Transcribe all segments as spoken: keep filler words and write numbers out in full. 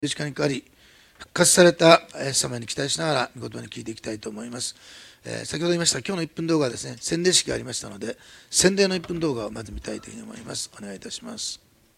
十字架にかかり復活されたイエス様に期待しながら御言葉に聞いていきたいと思います。えー、先ほど言いました今日のいっぷん動画はですね、洗礼式がありましたので、洗礼のいっぷん動画をまず見たいというふうに思います。お願いいたします。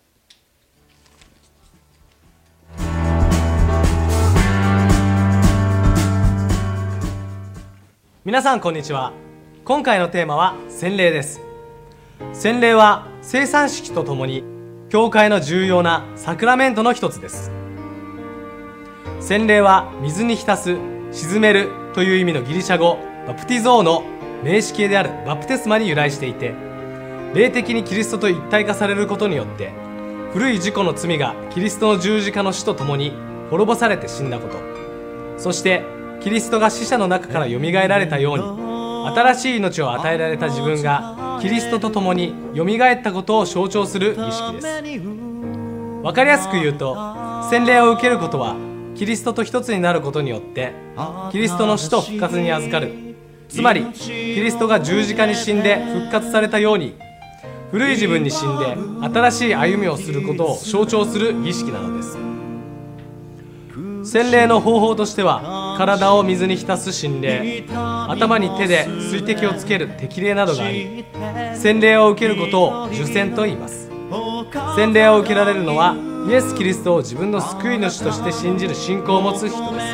皆さんこんにちは。今回のテーマは洗礼です。洗礼は聖餐式とともに教会の重要なサクラメントの一つです。洗礼は水に浸す、沈めるという意味のギリシャ語バプティゾーの名詞形であるバプテスマに由来していて、霊的にキリストと一体化されることによって古い自己の罪がキリストの十字架の死とともに滅ぼされて死んだこと、そしてキリストが死者の中からよみがえられたように、新しい命を与えられた自分がキリストと共によみがえったことを象徴する儀式です。わかりやすく言うと、洗礼を受けることはキリストと一つになることによってキリストの死と復活に預かる、つまりキリストが十字架に死んで復活されたように、古い自分に死んで新しい歩みをすることを象徴する儀式なのです。洗礼の方法としては、体を水に浸す浸礼、頭に手で水滴をつける滴礼などがあり、洗礼を受けることを受洗と言います。洗礼を受けられるのはイエス・キリストを自分の救い主として信じる信仰を持つ人です。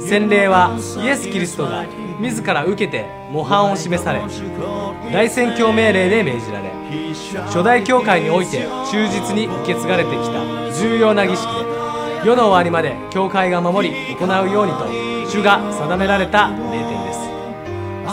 洗礼はイエス・キリストが自ら受けて模範を示され、大宣教命令で命じられ、初代教会において忠実に受け継がれてきた重要な儀式で、世の終わりまで教会が守り行うようにと主が定められた名典です。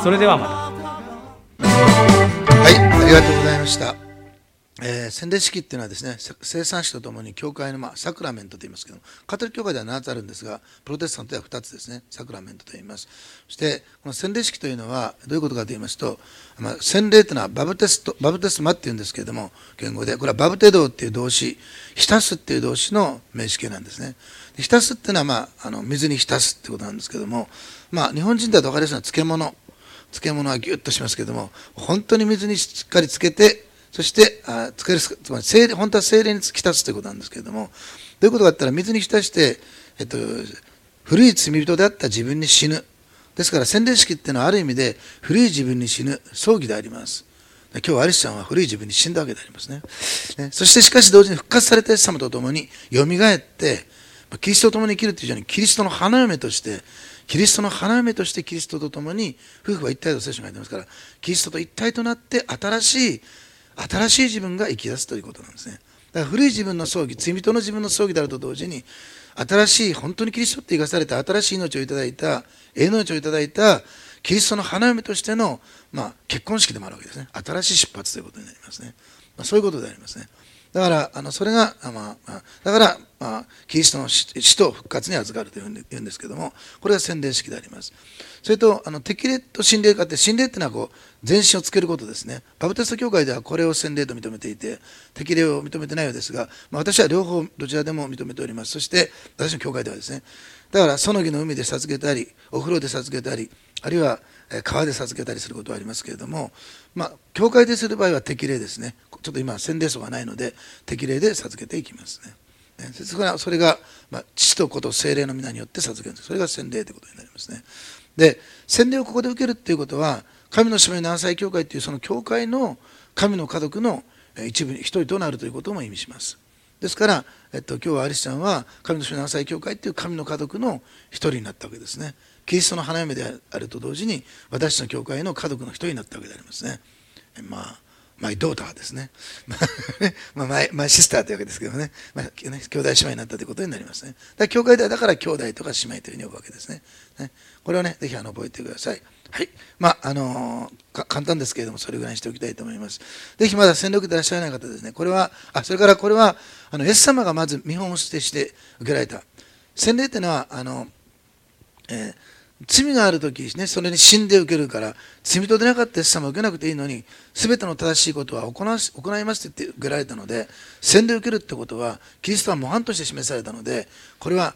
それではまた。 はい、ありがとうございました。えー、洗礼式っていうのはですね、聖餐式とともに教会の、まあ、サクラメントと言いますけども、カトリック教会ではななつあるんですが、プロテスタントではふたつですね、サクラメントと言います。そしてこの洗礼式というのはどういうことかと言いますと、まあ、洗礼というのはバプテストバプテスマっていうんですけれども、言語でこれはバプテドっていう動詞、浸すっていう動詞の名詞形なんですね。で浸すっていうのは、まあ、あの水に浸すってことなんですけども、まあ、日本人だと分かりやすいのは漬物漬物はギュッとしますけども、本当に水にしっかりつけて、そしてあつける、つまり精霊、本当は精霊に浸すということなんですけれども、どういうことかといったら、水に浸して、えっと、古い罪人であった自分に死ぬ。ですから洗礼式っていうのはある意味で古い自分に死ぬ葬儀であります。今日アリスちゃんは古い自分に死んだわけでありますね。ね、そしてしかし同時に復活されたイエス様と共によみがえって、キリストと共に生きるというように、キリストの花嫁としてキリストの花嫁としてキリストと共に夫婦は一体と聖書が言ってますから、キリストと一体となって新しい新しい自分が生き出すということなんですね。だから古い自分の葬儀、罪人の自分の葬儀であると同時に、新しい本当にキリストって生かされた新しい命をいただいた、永遠の命をいただいたキリストの花嫁としての、まあ、結婚式でもあるわけですね。新しい出発ということになりますね。まあ、そういうことでありますね。だからあのそれが、まあ、だから、まあ、キリストの死と復活に預かるというんですけども、これが洗礼式であります。それとあの適霊と洗礼化って、洗礼っていうのはこう全身をつけることですね。バプテスト教会ではこれを洗礼と認めていて、適霊を認めてないようですが、まあ、私は両方どちらでも認めております。そして私の教会ではですね、だからその儀の海で授けたり、お風呂で授けたり、あるいは川で授けたりすることはありますけれども、まあ、教会でする場合は適霊ですね。ちょっと今洗礼層がないので適霊で授けていきますね。それが、まあ、父と子と聖霊の皆によって授けるんです。それが洗礼ということになりますね。で、洗礼をここで受けるっていうことは、神のしもべ七祭教会というその教会の神の家族の一部一人となるということも意味します。ですから、えっと、今日はアリスちゃんは神のしもべ七祭教会という神の家族の一人になったわけですね。キリストの花嫁であると同時に、私の教会の家族の一人になったわけでありますね。まあマイドーターですね。まあ、マイ、マイシスターというわけですけどね。まあ、ね、兄弟姉妹になったということになりますね。だから教会ではだから兄弟とか姉妹というふうに呼ぶわけですね。ね、これをね、ぜひあの覚えてください。はい。まあ、あのー、簡単ですけれども、それぐらいにしておきたいと思います。ぜひまだ洗礼を受けていらっしゃらない方ですね。これは、あ、それからこれは、あの、イエス様がまず見本をしてして受けられた。洗礼というのは、あの、えー罪があるとき、ね、それに死んで受けるから、罪人でなかったイエス様を受けなくていいのに、すべての正しいことは行わし行いますと言って受けられたので、洗礼を受けるってことは、キリストは模範として示されたので、これは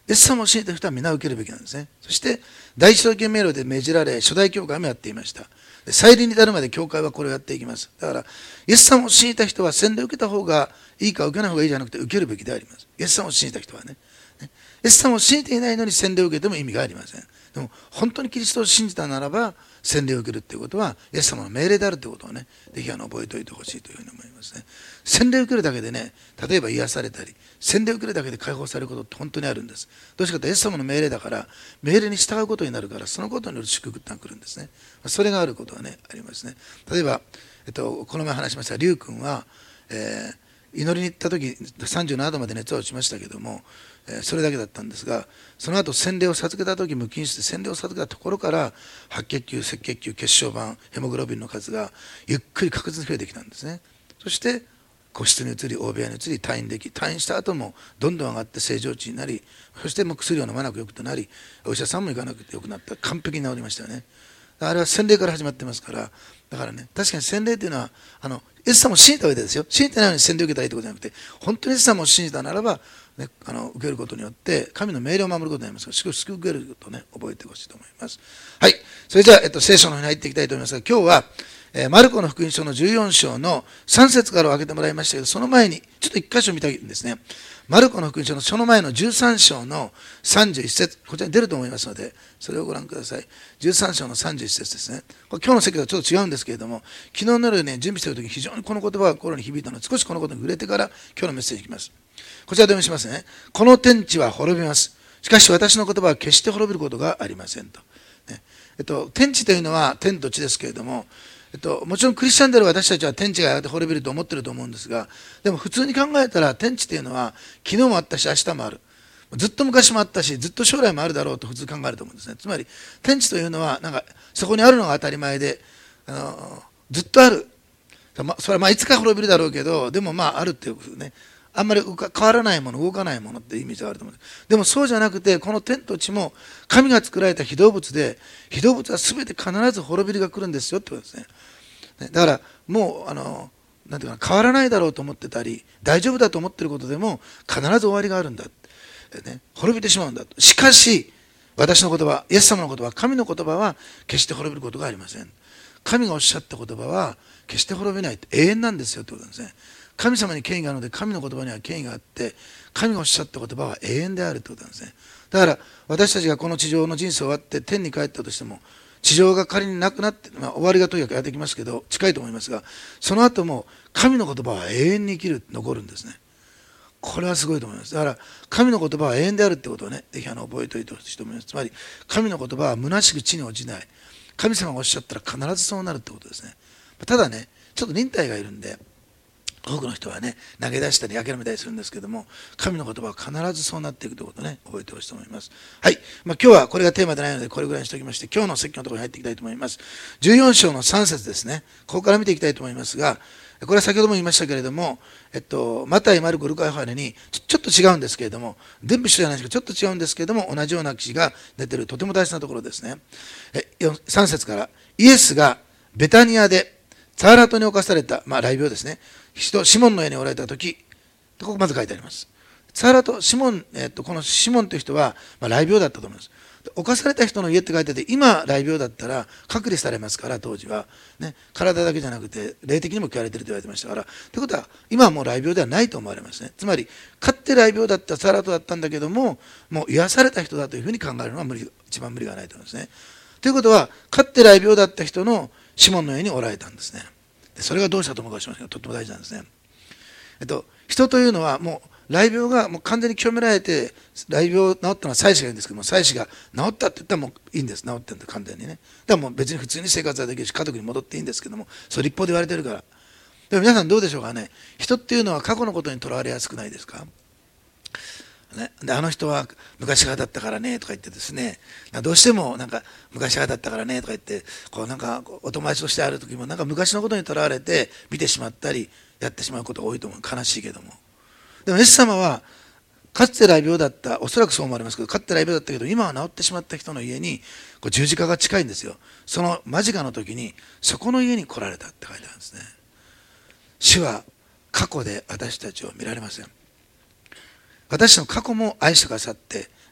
イエス様を信じた人は皆受けるべきなんですね。そして第一統計命令で命じられ、初代教会もやっていました。再臨に至るまで教会はこれをやっていきます。だからイエス様を信じた人は洗礼を受けた方がいいか受けない方がいいじゃなくて受けるべきであります。イエス様を信じた人はね。イエス様を信じていないのに洗礼を受けても意味がありません。でも本当にキリストを信じたならば洗礼を受けるということはイエス様の命令であるということをね、ぜひあの覚えておいてほしいというふうに思いますね。洗礼を受けるだけでね、例えば癒されたり、洗礼を受けるだけで解放されることって本当にあるんです。どうしてかというとイエス様の命令だから命令に従うことになるから、そのことによる祝福ってのが来るんですね。それがあることはねありますね。例えば、えっと、この前話しました龍君は、えー祈りに行った時さんじゅうななどまで熱は落ちましたけども、えー、それだけだったんですが、その後洗礼を授けた時無菌室で洗礼を授けたところから白血球、赤血球、血小板、ヘモグロビンの数がゆっくり確実に増えてきたんですね。そして個室に移り大部屋に移り退院でき、退院した後もどんどん上がって正常値になり、そしてもう薬を飲まなくよくとなり、お医者さんも行かなくてよくなった。完璧に治りましたよね。あれは洗礼から始まってますから、だからね、確かに洗礼というのはあのイエス様を信じた上でですよ、信じてないのに洗礼を受けたらいいということじゃなくて、本当にイエス様を信じたならば、ね、あの受けることによって神の命令を守ることになりますから、祝福を受けることをね覚えてほしいと思います。はい、それじゃあ、えっと、聖書の方に入っていきたいと思いますが、今日は、えー、マルコの福音書のじゅうよん章のさん節からを開けてもらいましたけど、その前にちょっと一箇所見たいんですね。マルコの福音書のその前のじゅうさん章のさんじゅういち節、こちらに出ると思いますので、それをご覧ください。じゅうさん章のさんじゅういち節ですね。これ今日の席とはちょっと違うんですけれども、昨日の夜ね、準備している時に非常にこの言葉が心に響いたので、少しこのことに触れてから今日のメッセージに行きます。こちらでお読みしますね。この天地は滅びます。しかし私の言葉は決して滅びることがありませんと。ねえっと、天地というのは天と地ですけれども、えっと、もちろんクリスチャンである私たちは天地がやがて滅びると思ってると思うんですが、でも普通に考えたら天地というのは昨日もあったし明日もある、ずっと昔もあったしずっと将来もあるだろうと普通考えると思うんですね。つまり天地というのはなんかそこにあるのが当たり前で、あのずっとある、ま、それはまあいつか滅びるだろうけど、でもまああるっていうね、あんまり変わらないもの、動かないものってイメージがあると思うんです。でもそうじゃなくて、この天と地も神が作られた被動物で、被動物は全て必ず滅びるが来るんですよってことですね。だからもうあのなんていうかな、変わらないだろうと思ってたり大丈夫だと思ってることでも必ず終わりがあるんだ、ね、滅びてしまうんだと。しかし私の言葉、イエス様の言葉、神の言葉は決して滅びることがありません。神がおっしゃった言葉は決して滅びない、永遠なんですよってことなんですね。神様に権威があるので、神の言葉には権威があって、神がおっしゃった言葉は永遠であるってことなんですね。だから私たちがこの地上の人生を終わって天に帰ったとしても、地上が仮になくなって、まあ、終わりがとにかくやってきますけど近いと思いますが、その後も神の言葉は永遠に生きる、残るんですね。これはすごいと思います。だから神の言葉は永遠であるってことをね、ぜひあの覚えておいてほしいと思います。つまり神の言葉は虚しく地に落ちない、神様がおっしゃったら必ずそうなるってことですね。ただね、ちょっと忍耐がいるんで多くの人はね投げ出したり諦めたりするんですけども、神の言葉は必ずそうなっていくということをね覚えてほしいと思います。はい、まあ、今日はこれがテーマでないのでこれぐらいにしておきまして、今日の説教のところに入っていきたいと思います。じゅうよん章のさん節ですね。ここから見ていきたいと思いますが、これは先ほども言いましたけれども、えっと、マタイ、マルコ、ルカ、ヨハネにちょ、ちょっと違うんですけれども、全部一緒じゃないですけどちょっと違うんですけれども同じような記事が出ているとても大事なところですね。えさん節から、イエスがベタニアでサーラトに侵された、まあ、雷病ですね、人シモンの家におられた時、ここまず書いてあります。サーラト、シモン、えっと、このシモンという人は、まあ、雷病だったと思います。侵された人の家って書いてあって、今雷病だったら隔離されますから、当時は、ね、体だけじゃなくて霊的にも嫌われてると言われてましたから、ということは今はもう雷病ではないと思われますね。つまりかつて雷病だったサーラトだったんだけども、もう癒された人だというふうに考えるのは無理、一番無理がないと思いますね。ということはかつて雷病だった人のシモンの家におられたんですね。でそれがどうしたと思うかしますけど、とっても大事なんですね。えっと、人というのはもう雷病がもう完全に清められて、雷病治ったのは妻子がいるんですけども、妻子が治ったって言ったらもういいんです。治ってるんで完全にね。だからもう別に普通に生活はできるし家族に戻っていいんですけども、それ一方で言われてるから。でも皆さんどうでしょうかね。人っていうのは過去のことにとらわれやすくないですか、ね、であの人は昔派だったからねとか言ってですね、どうしてもなんか昔派だったからねとか言ってこうなんかお友達としてある時もなんか昔のことにとらわれて見てしまったりやってしまうことが多いと思う。悲しいけども、でもイエス様はかつて雷病だった、おそらくそう思われますけど、かつて雷病だったけど今は治ってしまった人の家にこう十字架が近いんですよ。その間近の時にそこの家に来られたって書いてあるんですね。主は過去で私たちを見られません。私の過去も愛してくださって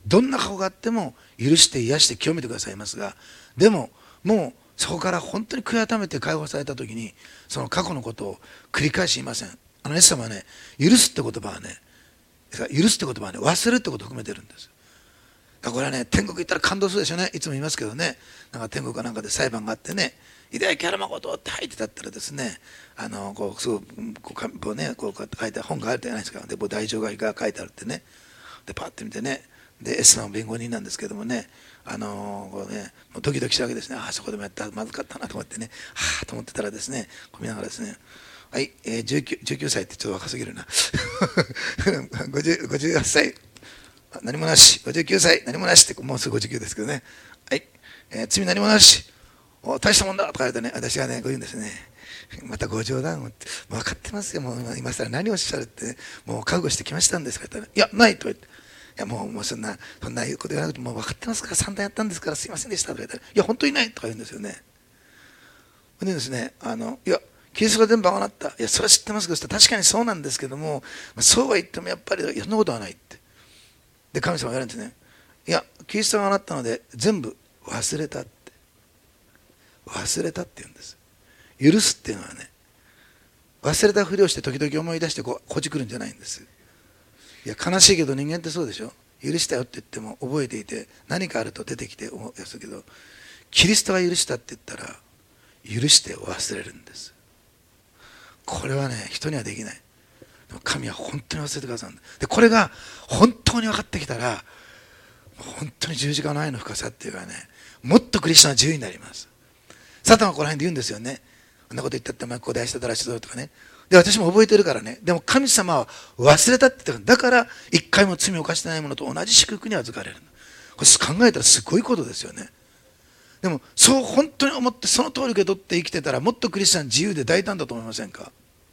どんな過去があっても許して癒して清めてくださいますが、でももうそこから本当に悔い改めて解放された時に、その過去のことを繰り返し言いません。あのイエス様はね、許すって言葉はね、許すって言葉はね、忘れるってことを含めてるんです。だからこれはね、天国行ったら感動するでしょうね。いつも言いますけどね、なんか天国かなんかで裁判があってね、イデアキャラマコトって入ってたったらですね、あのこうすごくこうこうね、こう書いた本があるじゃないですか。で、大乗が書いてあるってね、でパッて見てね、で S の弁護人なんですけどもね、あのこうね、もうドキドキしたわけですね。ああ、そこでもやったらまずかったなと思ってね、はあと思ってたらですね、こう見ながらですね、はい、えー、じゅうきゅう, じゅうきゅうさいってちょっと若すぎるなごじゅう、ごじゅうはっさい何もなし、ごじゅうきゅうさい何もなしって、もうすぐごじゅうきゅうですけどね、はい、えー、罪何もなし、お大したもんだとか言われてね、私がねこう言うんですね、またご冗談をって、分かってますよ、もう今更何をおっしゃるって、ね、もう覚悟してきましたんですかって言ったら、いやないと言って、いやもうもうそんなそんなこと言わなくてもう分かってますから、散々やったんですからすいませんでしたとか言ったら、いや本当にないとか言うんですよね。でですね、あのいやキリストが全部ああなった、いやそれは知ってますけど、確かにそうなんですけども、そうは言ってもやっぱりそんなことはないって。で神様がやるんですね。いやキリストがあなったので全部忘れたって、忘れたって言うんです。許すっていうのはね、忘れたふりをして時々思い出してこうこじくるんじゃないんです。いや悲しいけど人間ってそうでしょ。許したよって言っても覚えていて何かあると出てきて思い出すけど、キリストが許したって言ったら許して忘れるんです。これはね人にはできない。でも神は本当に忘れてくださるんだ。でこれが本当に分かってきたら、本当に十字架の愛の深さっていうかね、もっとクリスチャンは自由になります。サタンはこの辺で言うんですよね。こんなこと言ったってお前ここで愛しただらしぞとかね。で私も覚えてるからね。でも神様は忘れたって言ったから、だから一回も罪を犯してないものと同じ祝福に預かれる。これ考えたらすごいことですよね。でもそう本当に思ってその通り受け取って生きてたら、もっとクリスチャン自由で大胆だと思いませんか。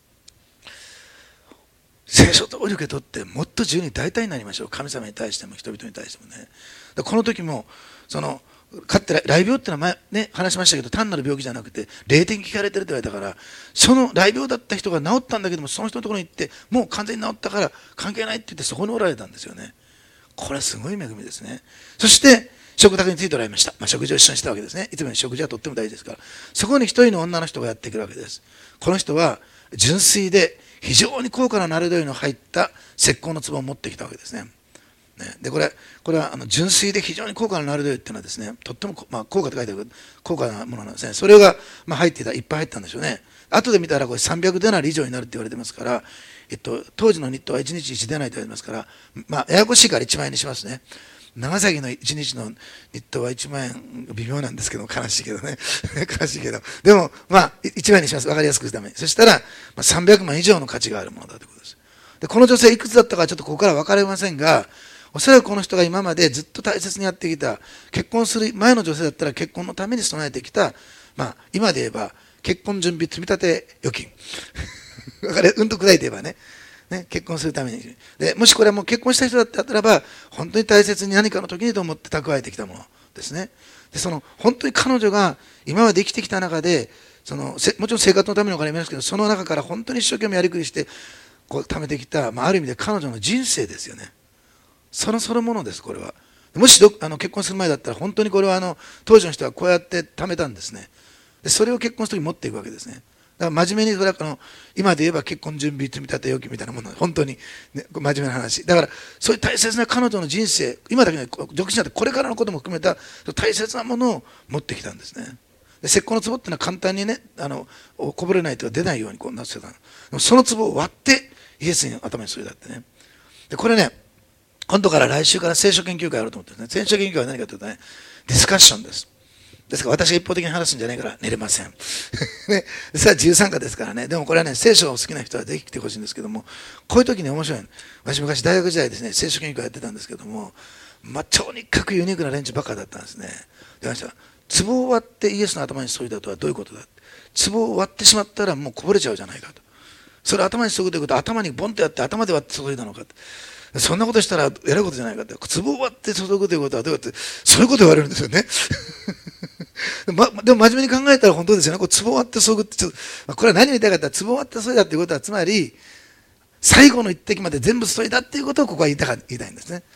聖書通り受け取ってもっと自由に大胆になりましょう。神様に対しても人々に対してもね。この時もそのかつて雷病ってのは前、ね、話しましたけど、単なる病気じゃなくて霊的に聞かれてるって言われたから、その雷病だった人が治ったんだけども、その人のところに行ってもう完全に治ったから関係ないって言ってそこにおられたんですよね。これはすごい恵みですね。そして食卓についておられました。まあ、食事を一緒にしたわけですね。いつも食事はとっても大事ですから、そこに一人の女の人がやってくるわけです。この人は純粋で非常に高価なナルド油の入った石膏の壺を持ってきたわけですね。でこれこれはあの純粋で非常に高価なナルド油っていうのはですね、とっても、まあ、高価って書いてある高価なものなんですね。それが、まあ、入っていた、いっぱい入ったんでしょうね。後で見たらこれさんびゃくデナリ以上になるって言われてますから、えっと、当時の日当はいちにちいちデナリと言われますから、まあ、ややこしいからいちまんえんにしますね。長崎のいちにちの日当はいちまんえん、微妙なんですけど、悲しいけどね悲しいけど、でもまあいちまんえんにします。分かりやすくするために。そしたら、まあ、さんびゃくまん以上の価値があるものだということです。でこの女性いくつだったかちょっとここから分かりませんが、おそらくこの人が今までずっと大切にやってきた、結婚する前の女性だったら結婚のために備えてきた、まあ、今で言えば結婚準備積立預金分かる、うんと砕いて言えばね、ね、結婚するために。でもしこれはもう結婚した人だったらば、本当に大切に何かの時にと思って蓄えてきたものですね。でその本当に彼女が今まで生きてきた中で、そのもちろん生活のためのお金もありますけど、その中から本当に一生懸命やりくりしてこう貯めてきた、まあ、ある意味で彼女の人生ですよね。そのそのものです。これはもしどあの結婚する前だったら、本当にこれはあの当時の人はこうやって貯めたんですね。でそれを結婚する時に持っていくわけですね。だから真面目に、それはあの今で言えば結婚準備積立預金みたいなもの、本当に、ね、真面目な話だから、そういう大切な彼女の人生、今だけね、独身なんてこれからのことも含めた大切なものを持ってきたんですね。で石膏の壺ってのは簡単にね、あのこぼれないとか出ないようにこうなってたの。でもその壺を割ってイエスに頭にそれだってね。でこれね、今度から来週から聖書研究会やろうと思ってるんですね。聖書研究会は何かというとね、ディスカッションです。ですから私が一方的に話すんじゃないから寝れません。ね、それは自由参加ですからね。でもこれはね、聖書が好きな人はぜひ来てほしいんですけども、こういう時に面白いの。私昔大学時代ですね、聖書研究会やってたんですけども、まあ、とにかくユニークな連中ばっかだったんですね。で、私は、壺を割ってイエスの頭に注いだとはどういうことだ。壺を割ってしまったらもうこぼれちゃうじゃないかと。それを頭に注ぐということは、頭にボンとやって頭で割って注いだのかと。そんなことしたらえらいことじゃないかって。壺を割って注ぐということはどうやって、そういうこと言われるんですよね。ま、でも真面目に考えたら本当ですよね。こう壺を割って注ぐってちょっと、まあ、これは何を言いたかったら、壺を割って注いだということは、つまり最後の一滴まで全部注いだっていうことをここは言いたか言いたいんですね。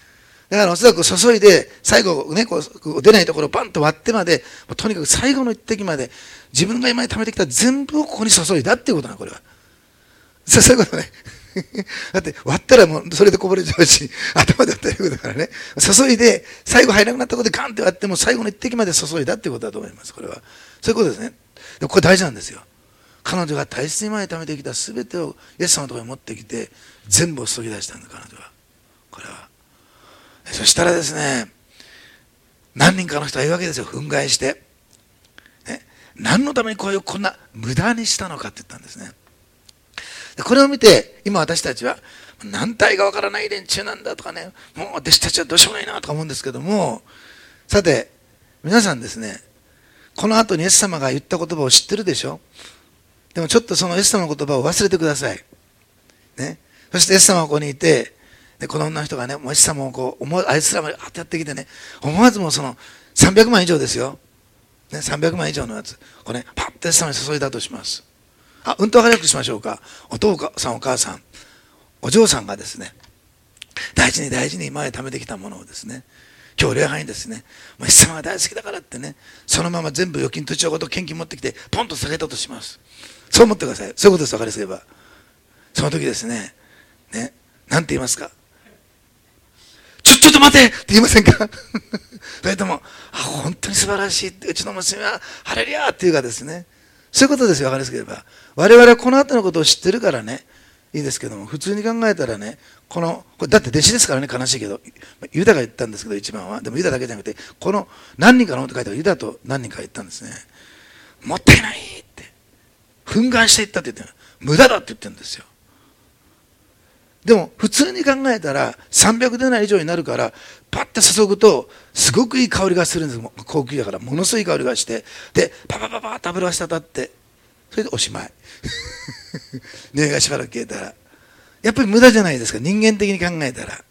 だからおそらく注いで、最後ね、こう出ないところをパンと割ってまで、とにかく最後の一滴まで、自分が今まで貯めてきた全部をここに注いだっていうことなの、これは。そういうことね。だって割ったらもうそれでこぼれちゃうし、頭で割ったらいうことだからね。注いで、最後入らなくなったことでガンって割っても最後の一滴まで注いだっていうことだと思います、これは。そういうことですね。でこれ大事なんですよ。彼女が大切に前に貯めてきた全てをイエス様のところに持ってきて、全部を注ぎ出したんだ、彼女は。これは。そしたらですね、何人かの人は言うわけですよ、憤慨して。ね、何のためにこういうこんな無駄にしたのかって言ったんですね。でこれを見て、今私たちは、何体がわからない連中なんだとかね、もう弟子たちはどうしようもないなとか思うんですけども、さて、皆さんですね、この後にイエス様が言った言葉を知ってるでしょ。でもちょっとそのイエス様の言葉を忘れてください。ね。そしてイエス様がここにいて、でこの女の人がね、もうイエス様をこう、思わあいつらまであってやってきてね、思わずもうそのさんびゃくまん以上ですよ。ね、さんびゃくまん以上のやつ、これね、パッとイエス様に注いだとします。あ、うんと早くしましょうか。お父さん、お母さん、お嬢さんがですね、大事に大事に今まで貯めてきたものをですね、今日礼拝にですね、イエス様が大好きだからってね、そのまま全部預金土地のこと献金持ってきて、ポンと下げたとします。そう思ってください。そういうことです、分かりやすければ。その時ですね、ね、なんて言いますか。ちょ、ちょっと待てって言いませんかそれとも、あ、本当に素晴らしいって、うちの娘はハレルヤーっていうかですね、そういうことですよ、分かりやすければ。我々はこの後のことを知ってるからね、いいですけども、普通に考えたらね、この、これだって弟子ですからね、悲しいけど、ユダが言ったんですけど、一番は。でもユダだけじゃなくて、この何人かのって書いてあるユダと何人か言ったんですね。もったいないって。憤慨していったって言ってる。無駄だって言ってるんですよ。でも、普通に考えたら、さんびゃくデナリ以上になるから、パッて注ぐと、すごくいい香りがするんです。高級だから、ものすごい香りがして、で、パパパパッと油が滴って、それでおしまい。匂いがしばらく消えたら。やっぱり無駄じゃないですか、人間的に考えたら。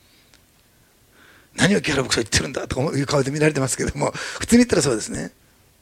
何をキャラボクソ言ってるんだとかいう顔で見られてますけども、普通に言ったらそうですね。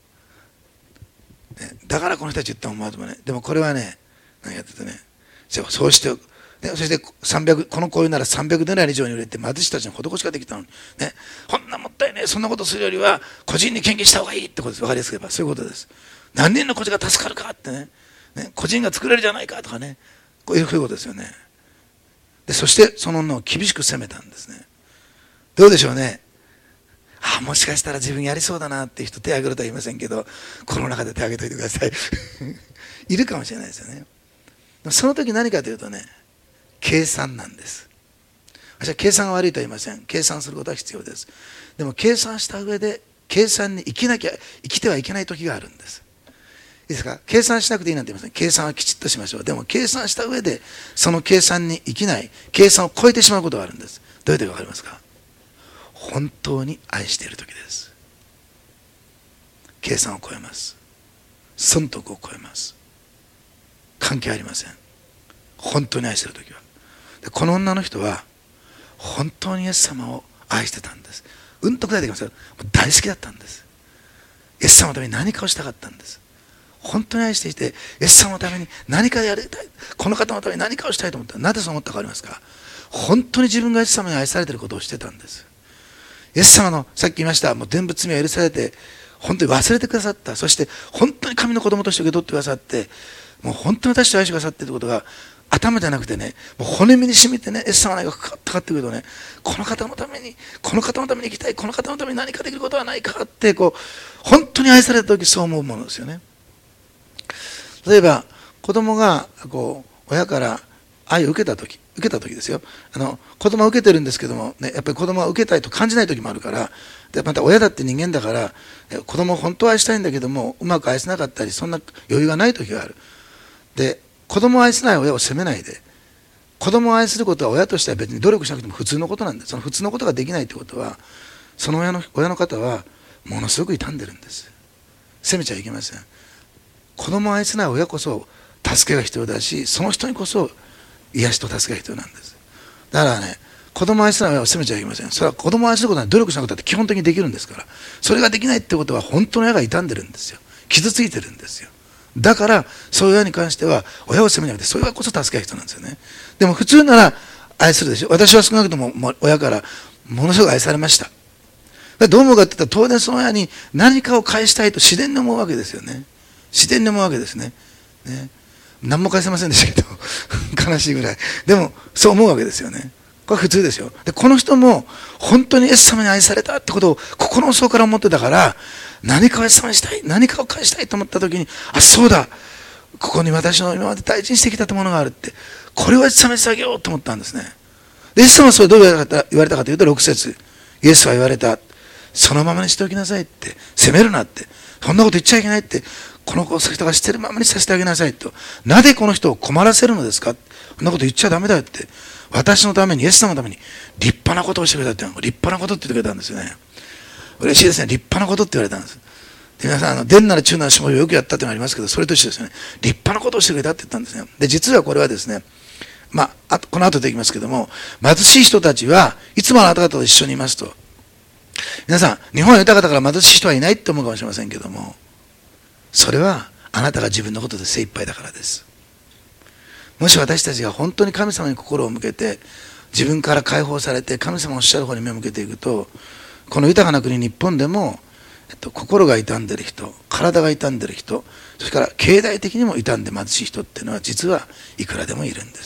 ね、だからこの人たち言ったも思わずもね。でもこれはね、何やっててね、そうして、ね、そしてさんびゃく、この香油ならさんびゃくデナリ以上に売れて貧しい人たちに施しができたのに、ね、こんなもったいねえ、そんなことするよりは個人に献金した方がいいってことです。分かりやすければそういうことです。何人の個人が助かるかってね、ね、個人が作れるじゃないかとかね、こういうことですよね。でそしてその女を厳しく責めたんですね。どうでしょうね。あ、もしかしたら自分やりそうだなっていう人手を挙げるとは言いませんけど、この中で手を挙げといてくださいいるかもしれないですよね。その時何かというとね、計算なんです。私は計算が悪いとは言いません。計算することは必要です。でも計算した上で計算に生きなきゃ生きてはいけない時があるんです。いいですか。計算しなくていいなんて言いません。計算はきちっとしましょう。でも計算した上でその計算に生きない、計算を超えてしまうことがあるんです。どういう時か分かりますか。本当に愛している時です。計算を超えます。損得を超えます。関係ありません。本当に愛している時は。でこの女の人は本当にイエス様を愛してたんです。うんとくらいできますよ。大好きだったんです。イエス様のために何かをしたかったんです。本当に愛していて、イエス様のために何かやりたい、この方のために何かをしたいと思った。なぜそう思ったか分かりますか。本当に自分がイエス様に愛されていることをしてたんです。イエス様のさっき言いましたもう全部罪は許されて、本当に忘れてくださった。そして本当に神の子供として受け取ってくださって、もう本当に私と愛してくださっていることが頭じゃなくてね、もう骨身に染みてね、イエス様の愛がかかってかかってくるとね、この方のために、この方のために生きたい、この方のために何かできることはないかって、こう、本当に愛された時そう思うものですよね。例えば、子供が、こう、親から愛を受けた時、受けた時ですよ。あの、子供は受けてるんですけども、ね、やっぱり子供は受けたいと感じない時もあるから、でまた親だって人間だから、子供を本当は愛したいんだけども、うまく愛せなかったり、そんな余裕がない時がある。で、子供を愛せない親を責めないで、子供を愛することは親としては別に努力しなくても普通のことなんです。その普通のことができないということは、その親の親の方はものすごく傷んでるんです。責めちゃいけません。子供を愛せない親こそ助けが必要だし、その人にこそ癒しと助けが必要なんです。だからね、子供を愛せない親を責めちゃいけません。それは子供を愛することは努力しなくたって基本的にできるんですから、それができないってことは本当の親が傷んでるんですよ。傷ついてるんですよ。だからそういう親に関しては親を責めなくて、それはこそ助けが必要なんですよね。でも普通なら愛するでしょ。私は少なくとも親からものすごく愛されました。どう思うかって言ったら、当然その親に何かを返したいと自然に思うわけですよね。自然に思うわけですね。ね、何も返せませんでしたけど悲しいぐらい。でもそう思うわけですよね。これ普通ですよ。でこの人も本当にイエス様に愛されたってことを心の底から思ってたから、何かをイエス様にしたい、何かを返したいと思った時に、あ、そうだ、ここに私の今まで大事にしてきたものがあるって、これをイエス様に捧げようと思ったんですね。でイエス様はそれどう言われた言われたかというと、ろく節、イエスは言われた。そのままにしておきなさいって、責めるなって、そんなこと言っちゃいけないって、この人がしてるままにさせてあげなさいと。なぜこの人を困らせるのですか、そんなこと言っちゃダメだよって、私のために、イエス様のために立派なことをしてくれたって、立派なことって言ってくれたんですよね。嬉しいですね。立派なことって言われたんです。で皆さん、あの善なる忠なるしもべをよくやったっていうのがありますけど、それと一緒ですよね。立派なことをしてくれたって言ったんですね。で実はこれはですね、まあ、あこの後できますけども、貧しい人たちはいつもあなた方と一緒にいますと。皆さん、日本は豊かだから貧しい人はいないって思うかもしれませんけども、それはあなたが自分のことで精一杯だからです。もし私たちが本当に神様に心を向けて、自分から解放されて神様のおっしゃる方に目を向けていくと、この豊かな国日本でも、えっと、心が傷んでる人、体が傷んでる人、それから経済的にも傷んで貧しい人っていうのは実はいくらでもいるんです。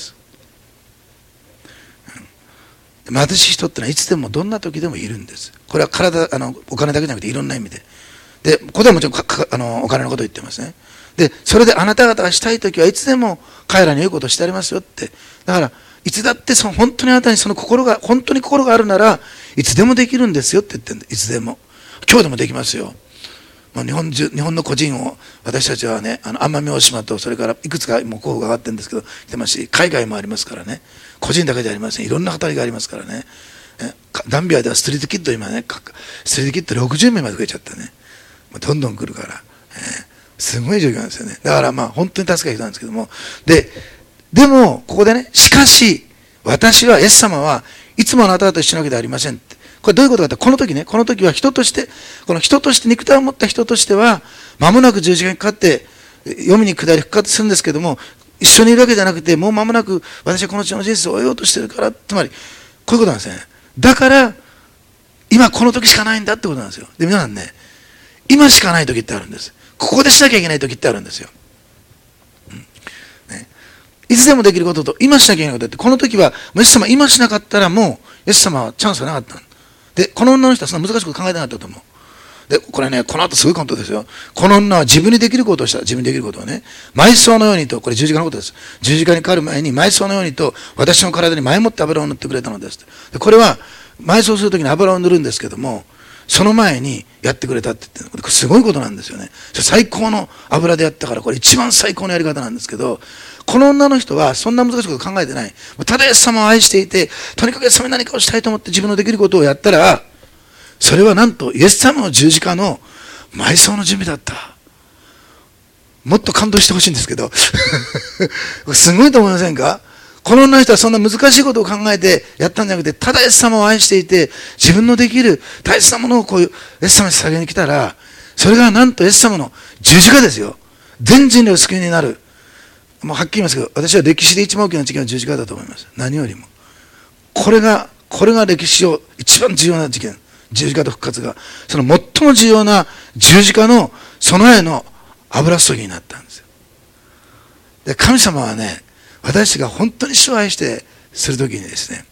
うん、貧しい人ってのはいつでもどんな時でもいるんです。これは体、あのお金だけじゃなくていろんな意味で。で、ここではもちろんかかあのお金のことを言ってますね。で、それであなた方がしたい時はいつでも彼らに良いことをしてありますよって。だからいつだってその本当にあなたにその心が本当に心があるならいつでもできるんですよって言ってるんで、いつでも今日でもできますよ。まあ、日本中日本の個人を私たちはね、あの奄美大島とそれからいくつかもう候補が上がってるんですけど来てますし、海外もありますからね、個人だけじゃありません。いろんな働きがありますからね。えダンビアではストリートキッド今ね、ストリートキッドろくじゅうめいまで増えちゃったね。どんどん来るから、えー、すごい状況なんですよね。だからまあ本当に助かる人なんですけども、ででもここでね、しかし私はイエス様はいつもあなた方と一緒なわけではありませんって。これどういうことかって、この時ね、この時は人として、この人として肉体を持った人としては間もなく十字架にかかって読みに下り復活するんですけども、一緒にいるわけじゃなくて、もう間もなく私はこの地の人生を終えようとしてるから、つまりこういうことなんですね。だから今この時しかないんだってことなんですよ。で皆さんね、今しかない時ってあるんです。ここでしなきゃいけない時ってあるんですよ。うんね、いつでもできることと今しなきゃいけないことって、この時はイエス様今しなかったらもうイエス様はチャンスがなかったで、この女の人はそんな難しく考えてなかったと思う。でこれね、この後すごいことですよ。この女は自分にできることをした。自分にできることをね、埋葬のようにと、これ十字架のことです。十字架にかかる前に埋葬のようにと私の体に前もって油を塗ってくれたのです。でこれは埋葬する時に油を塗るんですけども、その前にやってくれたって言って、これすごいことなんですよね。最高の油でやったから、これ一番最高のやり方なんですけど、この女の人はそんな難しいこと考えてない。ただイエス様を愛していて、とにかくイエス様に何かをしたいと思って自分のできることをやったら、それはなんとイエス様の十字架の埋葬の準備だった。もっと感動してほしいんですけどすごいと思いませんか。この女の人はそんな難しいことを考えてやったんじゃなくて、ただイエス様を愛していて、自分のできる大切なものをこういうイエス様に捧げに来たら、それがなんとイエス様の十字架ですよ。全人類を救いになる。もうはっきり言いますけど、私は歴史で一番大きな事件は十字架だと思います。何よりもこれがこれが歴史上一番重要な事件、十字架と復活が、その最も重要な十字架の備えの油注ぎになったんですよ。で神様はね、私が本当に主を愛してするときにですね、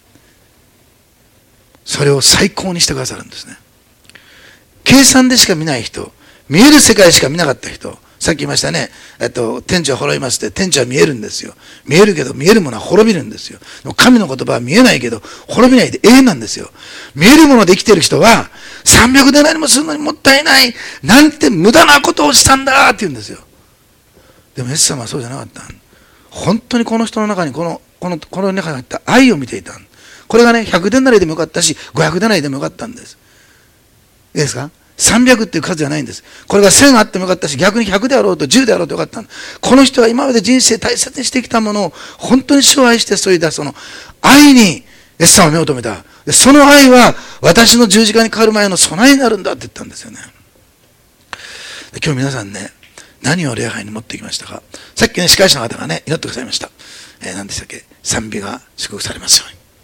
それを最高にしてくださるんですね。計算でしか見ない人、見える世界しか見なかった人、さっき言いましたね、えっと、天地は滅びますって、天地は見えるんですよ。見えるけど、見えるものは滅びるんですよ。でも神の言葉は見えないけど滅びないで永遠なんですよ。見えるもので生きてる人はさんびゃくでなりもするのにもったいない、なんて無駄なことをしたんだって言うんですよ。でもイエス様はそうじゃなかった。本当にこの人の中にこのこのこの中に入った愛を見ていた。これがね、ひゃくデナリでもよかったしごひゃくデナリでもよかったんです。いいですか。さんびゃくっていう数じゃないんです。これがせんあってもよかったし、逆にひゃくであろうとじゅうであろうとよかった。この人は今まで人生大切にしてきたものを本当に主を愛して注いだその愛にイエス様は目を留めた。でその愛は私の十字架にかかる前の備えになるんだって言ったんですよね。で今日皆さんね、何を礼拝に持ってきましたか。さっきね、司会者の方がね、祈ってくださいました。えー、何でしたっけ。賛美が祝福されますように。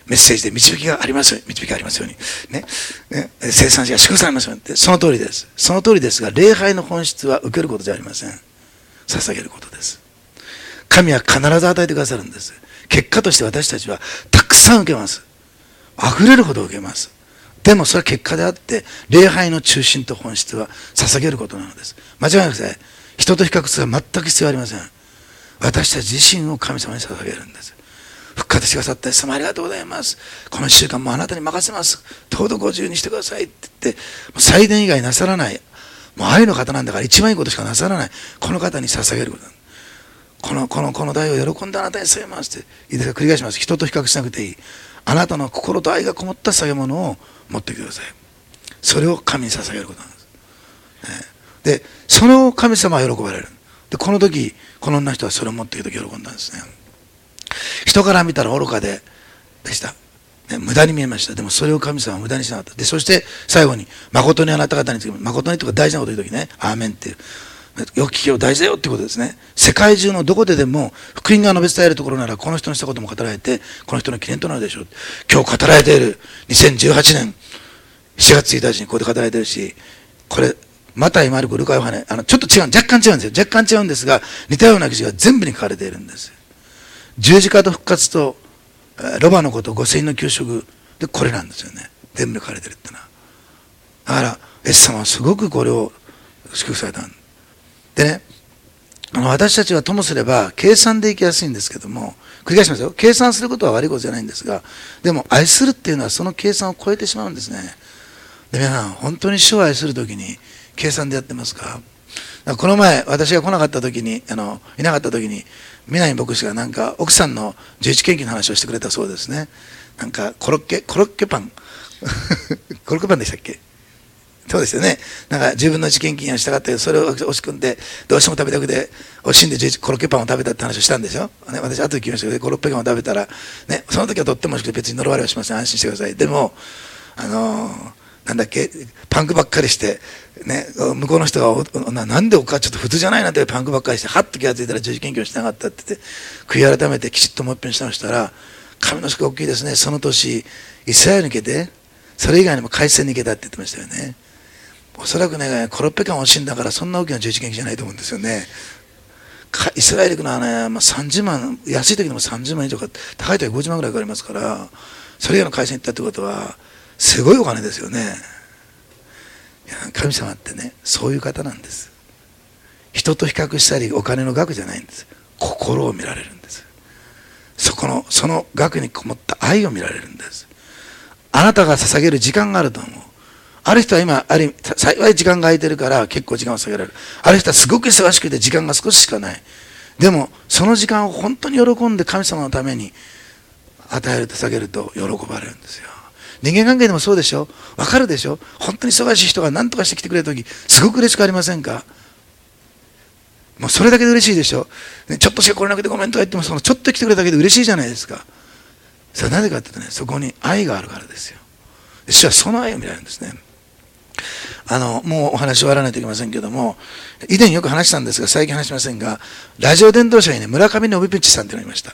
メッセージで導きがありますように、導きがありますように、ねね、生産者が祝福されますようにって、その通りです。その通りですが、礼拝の本質は受けることじゃありません。捧げることです。神は必ず与えてくださるんです。結果として私たちはたくさん受けます。溢れるほど受けます。でもそれは結果であって、礼拝の中心と本質は捧げることなのです。間違いなくて、人と比較するのは全く必要ありません。私たち自身を神様に捧げるんです。復活してくださったイエス様ありがとうございます。このいっしゅうかんもあなたに任せます。どうぞご自由にしてくださいって言って、祭殿以外なさらない。もう愛の方なんだから一番いいことしかなさらない。この方に捧げることなんです。この、この、この代を喜んであなたに捧げますって。いいですか、繰り返します。人と比較しなくていい。あなたの心と愛がこもった捧げ物を持ってきてください。それを神に捧げることなんです。ね、で、その神様は喜ばれる。で、この時、この女の人はそれを持ってきて喜んだんですね。人から見たら愚かで、でした。ね、無駄に見えました。でもそれを神様は無駄にしなかった。で、そして最後に、誠にあなた方につき、誠にとか大事なこと言うときね、アーメンっていう。よく聞けよ、大事だよってことですね。世界中のどこででも福音が述べ伝えるところならこの人のしたことも語られて、この人の記念となるでしょう。今日語られているにせんじゅうはちねんしがつついたちにここで語られているし、これマタイ、マルコ、ルカ、ヨハネ、あのちょっと違う、若干違うんですよ。若干違うんですが、似たような記事が全部に書かれているんです。十字架と復活とロバのこと、ごせんの給食でこれなんですよね。全部に書かれているってのは。だからイエス様はすごくこれを祝福されたんです。でね、あの私たちはともすれば計算でいきやすいんですけども、繰り返しますよ。計算することは悪いことじゃないんですが、でも愛するっていうのはその計算を超えてしまうんですね。で、皆さん本当に主を愛するときに計算でやってますか？だからこの前私が来なかったときに、あのいなかったときに南牧師がなんか奥さんの十一献金の話をしてくれたそうですね。なんかコロッケコロッケパンコロッケパンでしたっけ？そうですよね。なんか自分の自献金をしたかったけど、それを押し込んで、どうしても食べたくて、惜しんでコロッケパンを食べたって話をしたんでしょ。ね、私、後で聞きましたけど、コロッケパンを食べたら、ね、その時はとっても美味しくて別に呪われはしません。安心してください。でも、あのー、なんだっけ、パンクばっかりして、ね、向こうの人が、な, なんでお母ちょっと普通じゃないなんてパンクばっかりして、はっと気がついたら十字献金をしなかったって言って、悔い改めてきちっともう一遍したのしたら、神の祝福大きいですね。その年、イスラエルに行けて、それ以外にも海鮮に行けたって言ってましたよね。おそらくね、コロッケパン惜しいんだからそんな大きな十字献金じゃないと思うんですよね。イスラエル行くのはね、まあ、さんじゅうまん、安い時でもさんじゅうまん以上か、高い時はごじゅうまんぐらいかかりますから、それ以外の会社に行ったってことはすごいお金ですよね。いや、神様ってね、そういう方なんです。人と比較したりお金の額じゃないんです。心を見られるんです。そこのその額にこもった愛を見られるんです。あなたが捧げる時間があると思う。ある人は今、ある意味、幸い時間が空いてるから結構時間を下げられる。ある人はすごく忙しくて時間が少ししかない。でも、その時間を本当に喜んで神様のために与えると下げると喜ばれるんですよ。人間関係でもそうでしょ？わかるでしょ？本当に忙しい人が何とかしてきてくれるとき、すごく嬉しくありませんか？もうそれだけで嬉しいでしょ？ね、ちょっとしか来れなくてごめんとか言っても、そのちょっと来てくれただけで嬉しいじゃないですか。それはなぜかっていうとね、そこに愛があるからですよ。主はその愛を見られるんですね。あの、もうお話終わらないといけませんけども、以前よく話したんですが、最近話しませんが、ラジオ伝道者にね、村上信ピッチさんっていうのがいました。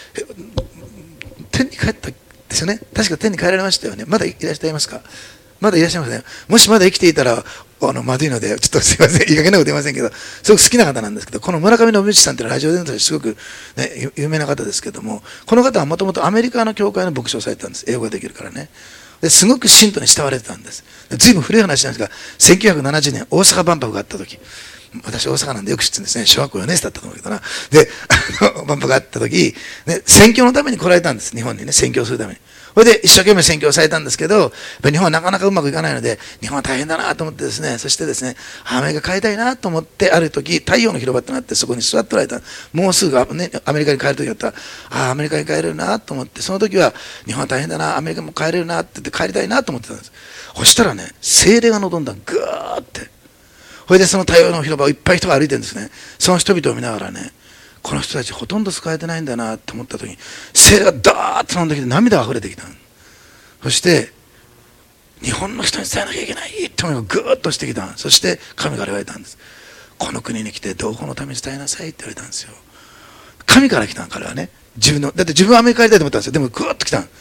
天に帰ったですよね。確か天に帰られましたよね。まだいらっしゃいますか？まだいらっしゃいますね。もしまだ生きていたら、あの、まずいので、ちょっとすいません、いい加減なこと言いませんけど、すごく好きな方なんですけど、この村上信ピさんっていうのはラジオ伝道ですごく、ね、有名な方ですけども、この方はもともとアメリカの教会の牧師をされてたんです。英語ができるからね。ですごく信徒に慕われてたんです。ずいぶん古い話なんですが、せんきゅうひゃくななじゅうねん大阪万博があった時、私大阪なんでよく知ってるんですね。小学校よねん生だったと思うけどな。で、あの万博があった時、ね、宣教のために来られたんです。日本にね、宣教するために。それで一生懸命宣教されたんですけど、やっぱり日本はなかなかうまくいかないので、日本は大変だなと思ってですね、そしてですね、アメリカ帰りたいなと思って、ある時、太陽の広場ってなって、そこに座っておられた。もうすぐ、ね、アメリカに帰る時だったら、ああ、アメリカに帰れるなと思って、その時は、日本は大変だな、アメリカも帰れるなって言って帰りたいなと思ってたんです。そしたらね、精霊が望んだ、ぐーって。それでその太陽の広場をいっぱい人が歩いてるんですね。その人々を見ながらね、この人たちほとんど救われてないんだなと思った時に、精霊がダーッと飲んできて涙が溢れてきた。そして日本の人に伝えなきゃいけないって思いがぐーっとしてきた。そして神から言われたんです。この国に来て同胞のために伝えなさいって言われたんですよ。神から来たん、彼はね。自分のだって自分はアメリカに帰りたいと思ったんですよ。でもぐーっと来たん。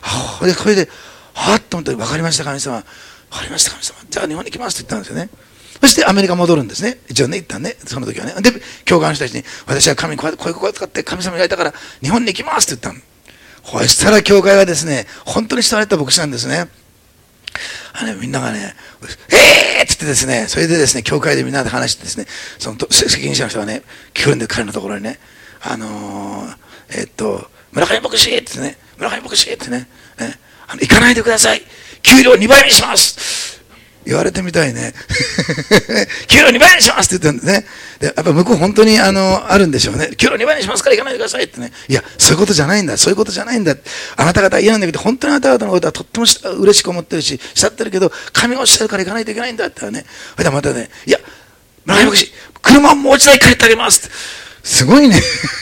はあ、でこれではっと思って、分かりました神様、分かりました神様、じゃあ日本に来ますって言ったんですよね。そしてアメリカ戻るんですね、一応ね、一旦ね、その時はね。で教会の人たちに、私は神こうやってこういう声を使って神様に言われたから日本に行きますって言ったの。そしたら教会はですね、本当に慕われた牧師なんですね。あのね、みんながね、えーって言ってですね、それでですね、教会でみんなで話してですね、その責任者の人がね、来るんで、彼のところにね、あのー、えー、っと、村上牧師って言ってね、村上牧師ってね、ね、あの行かないでください、給料にばいにします言われてみたいね。給料にばいにしますって言ってるんですね。で、やっぱ向こう本当にあの、あるんでしょうね。給料にばいにしますから行かないでくださいってね。いや、そういうことじゃないんだ。そういうことじゃないんだ。あなた方は嫌なんだけど、本当にあなた方のことはとっても嬉しく思ってるし、慕ってるけど、神がおっしゃるから行かないといけないんだってね。それでまたね、いや、村上牧師、車をもう一台借りてあげますって。すごいね。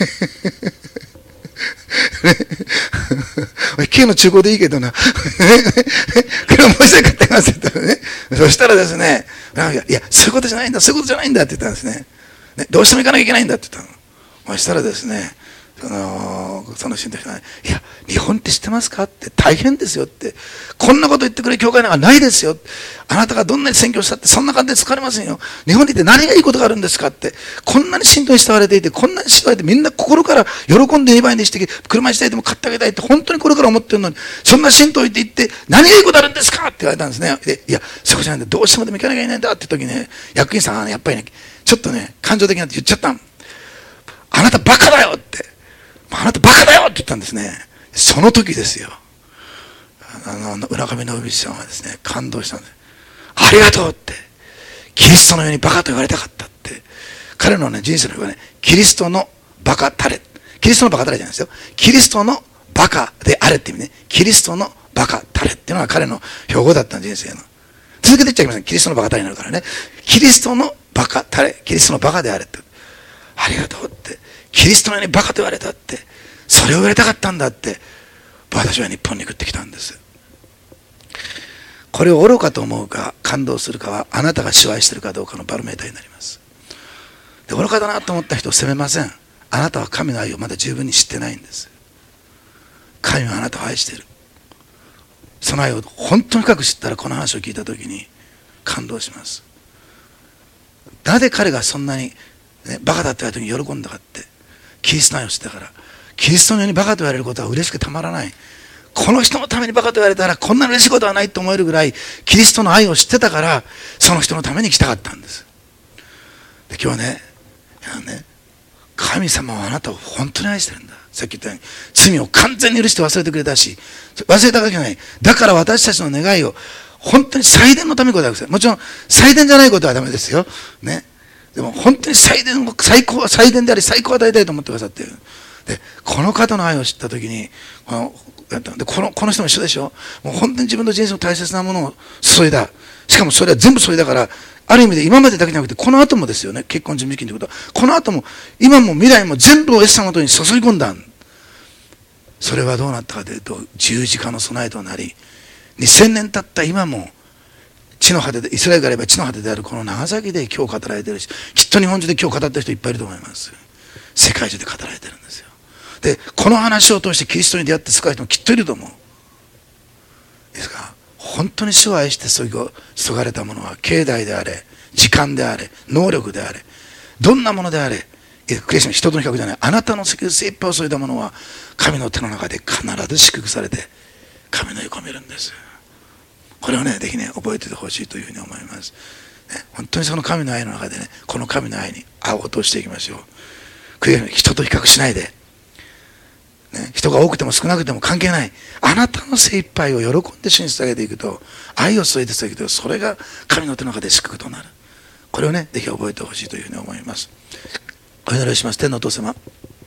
軽の中古でいいけどな。車もう一台買ってますって言ったらね。そしたらですね、いや、そういうことじゃないんだ、そういうことじゃないんだって言ったんですね。ね、どうしても行かなきゃいけないんだって言ったの。そしたらですね、その、その信徒の人がね、いや、日本って知ってますかって大変ですよって。こんなこと言ってくれる教会なんかないですよ。あなたがどんなに宣教したってそんな感じで疲れませんよ。日本にいて何がいいことがあるんですかって。こんなに信徒に慕われていて、こんなに慕われてみんな心から喜んでにばいにして、車一台でも買ってあげたいって本当にこれから思ってるのに、そんな信徒に行って何がいいことあるんですかって言われたんですね。で、いや、そうじゃないんだ。どうしてもでも行かなきゃいけないんだって時にね、役員さんがね、やっぱりね、ちょっとね、感情的になって言っちゃったの。あなたバカだよって。あなたバカだよって言ったんですね。その時ですよ。あの、村上信一さんはですね、感動したんです。ありがとうって。キリストのようにバカと言われたかったって。彼のね、人生の言葉ね、キリストのバカたれ。キリストのバカたれじゃないですよ。キリストのバカであれって意味ね。キリストのバカたれっていうのが彼の標語だった人生の。続けて言っちゃいけません。キリストのバカたれになるからね。キリストのバカたれ。キリストのバカであれって。ありがとうって。キリストのようにバカと言われたって。それを言われたかったんだって。私は日本に送ってきたんです。これを愚かと思うか感動するかはあなたが支配しているかどうかのバロメーターになります。で、愚かだなと思った人を責めません。あなたは神の愛をまだ十分に知ってないんです。神はあなたを愛している。その愛を本当に深く知ったら、この話を聞いたときに感動します。なぜ彼がそんなに、ね、バカだって言われた時に喜んだかって、キリストの愛を知ったから。キリストのようにバカと言われることは嬉しくたまらない。この人のためにバカと言われたらこんな嬉しいことはないと思えるぐらいキリストの愛を知ってたから、その人のために来たかったんです。で、今日はね、ね、神様はあなたを本当に愛してるんだ。さっき言ったように罪を完全に許して忘れてくれたし、忘れたわけじゃない。だから私たちの願いを本当に祭殿のために答えてください。もちろん祭殿じゃないことはダメですよね。でも本当に祭殿を最高、祭殿であり最高を与えたいと思ってくださっている。で、この方の愛を知ったときに、この、でこの、この人も一緒でしょ。もう本当に自分の人生の大切なものを注いだ。しかもそれは全部注いだから、ある意味で今までだけじゃなくて、この後もですよね。結婚準備金ということは。この後も、今も未来も全部をイエス様のとに注ぎ込んだ。それはどうなったかというと、十字架の備えとなり、にせんねん経った今も、地の果てで、イスラエルがあれば地の果てであるこの長崎で今日語られているし、きっと日本中で今日語った人いっぱいいると思います。世界中で語られてるんですよ。で、この話を通してキリストに出会って救われた人もきっといると思う。いいですか。本当に主を愛して注がれたものは、境内であれ、時間であれ、能力であれ、どんなものであれ、クリスチャン人との比較じゃない、あなたの精一杯を注いだものは、神の手の中で必ず祝福されて、神の横を見るんです。これをね、ぜひね、覚えておいてほしいというふうに思います。ね、本当にその神の愛の中でね、この神の愛に会おうとしていきましょう。人と比較しないで、ね、人が多くても少なくても関係ない。あなたの精一杯を喜んで信じてあげていくと、愛を注いでいくと、それが神の手の中で祝福となる。これをね、ぜひ覚えてほしいというふうに思います。お祈りします。天のお父様、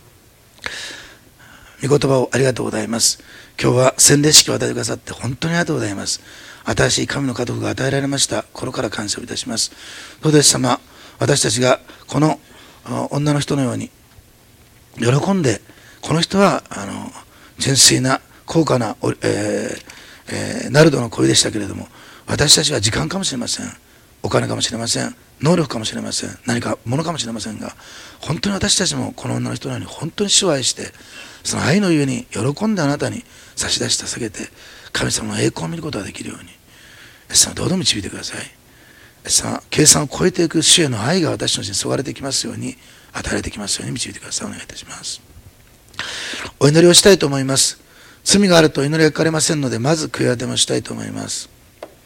御言葉をありがとうございます。今日は洗礼式を与えてくださって本当にありがとうございます。新しい神の家族が与えられました。心から感謝をいたします。どうです様、私たちがこの女の人のように喜んで、この人はあの純粋な高価な、えーえー、ナルドの恋でしたけれども、私たちは時間かもしれません、お金かもしれません、能力かもしれません、何か物かもしれませんが、本当に私たちもこの女の人のように本当に主を愛してその愛のゆえに喜んであなたに差し出し捧げて神様の栄光を見ることができるように、イエス様どうぞ導いてください。イエス様、計算を超えていく主への愛が私たちに注がれてきますように、与えられてきますように導いてください。お願いいたします。お祈りをしたいと思います。罪があると祈りがかかれませんので、まず悔い改めをしたいと思います。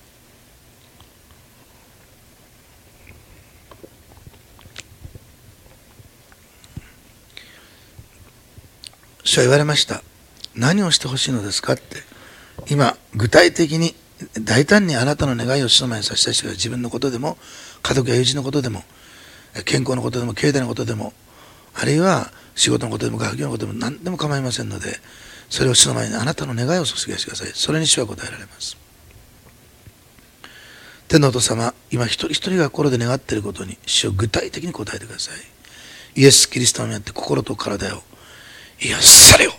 主は言われました。何をしてほしいのですかって。今具体的に大胆にあなたの願いを主の前に差し出してください。自分のことでも、家族や友人のことでも、健康のことでも、経済のことでも、あるいは仕事のことでも、学業のことでも何でも構いませんので、それを主の前にあなたの願いを注ぎ出してください。それに主は答えられます。天のお父様、今一人一人が心で願っていることに主を具体的に答えてください。イエス・キリストによって心と体を癒されよ。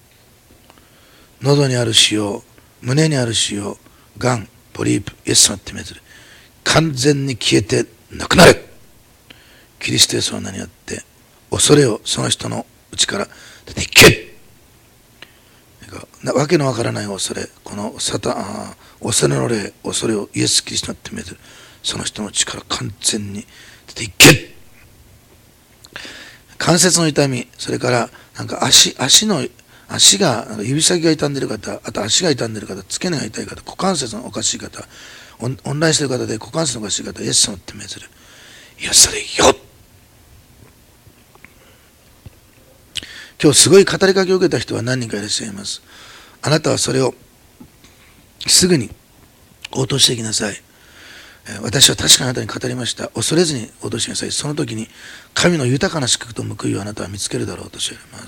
喉にある腫瘍、胸にある腫瘍、がん、ポリープ、イエス様って命ずる。完全に消えてなくなれ。キリストイエスの名にあって恐れをその人の内から出ていけ。わけのわからない恐れ、このサタン、恐れの霊、恐れをイエス・キリストにあって命ずる。その人の内から完全に出ていけ。関節の痛み、それからなんか足、足の足が指先が痛んでいる方、あと足が痛んでいる方、付け根が痛い方、股関節のおかしい方、オンオンラインしている方で股関節のおかしい方、イエス様って命ずる。癒されよ。今日すごい語りかけを受けた人は何人かいらっしゃいます。あなたはそれをすぐに応答していきなさい。私は確かにあなたに語りました。恐れずに応答してください。その時に神の豊かな祝福と報いをあなたは見つけるだろうとおっしゃいます。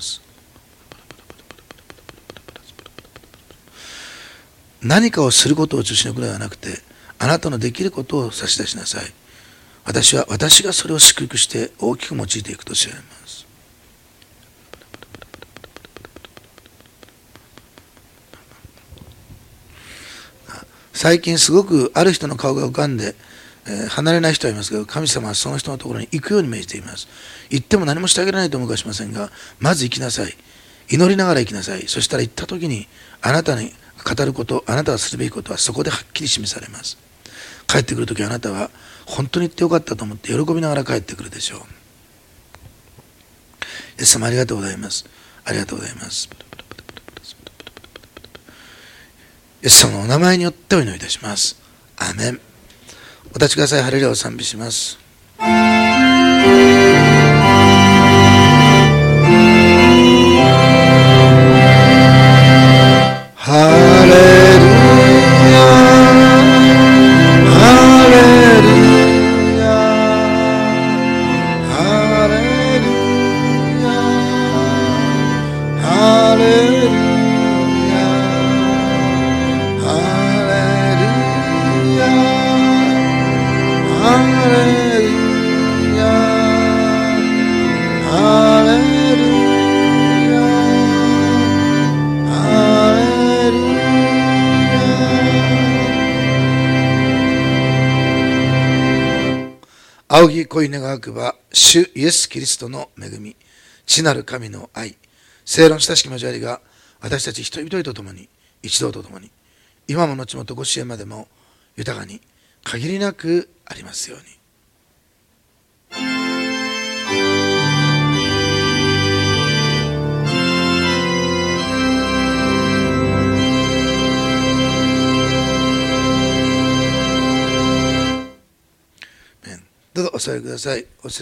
何かをすることを中心のことではなくて、あなたのできることを差し出しなさい。私は私がそれを祝福して大きく用いていくとおっしゃいます。最近すごくある人の顔が浮かんで、えー、離れない人はいますけど、神様はその人のところに行くように命じています。行っても何もしてあげられないと思うかもしれませんが、まず行きなさい。祈りながら行きなさい。そしたら行った時にあなたに語ること、あなたがするべきことはそこではっきり示されます。帰ってくるときあなたは本当に行ってよかったと思って喜びながら帰ってくるでしょう。イエス様ありがとうございます。ありがとうございます。イエス様のお名前によってお祈りいたします。アーメン。お立ちください。ハレルヤを賛美します。ハレルヤ、ハレルヤ、ハレルヤ、ハレルヤ、ハレルヤ、ハレルヤ、ハレルヤ、ハレルヤ。仰ぎ恋願くば主イエス・キリストの恵み、父なる神の愛、聖論親しき交わりが私たち一人一人と共に、一同と共に、今も後もとご支援までも豊かに限りなくありますように。どうぞお座りください。お